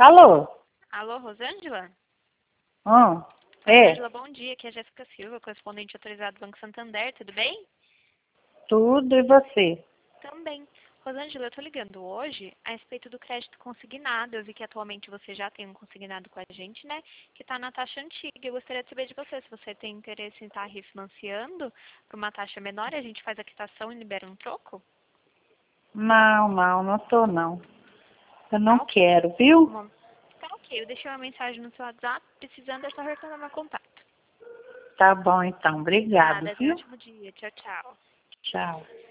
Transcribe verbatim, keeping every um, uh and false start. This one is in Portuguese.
Alô? Alô, Rosângela? Hum, é, Rosângela, bom dia. Aqui é a Jéssica Silva, correspondente autorizado do Banco Santander. Tudo bem? tudo e você? Também. Rosângela, eu estou ligando hoje a respeito do crédito consignado. Eu vi que atualmente você já tem um consignado com a gente, né? Que está na taxa antiga. Eu gostaria de saber de você se você tem interesse em estar refinanciando por uma taxa menor e a gente faz a quitação e libera um troco. Não, não, não tô não. Eu não Tá ok. quero, viu? Bom, tá ok. Eu deixei uma mensagem no seu WhatsApp. Precisando, é só retornar meu contato. Tá bom então, obrigado, Nada. Tenha um viu? ótimo dia. Tchau, tchau. Tchau.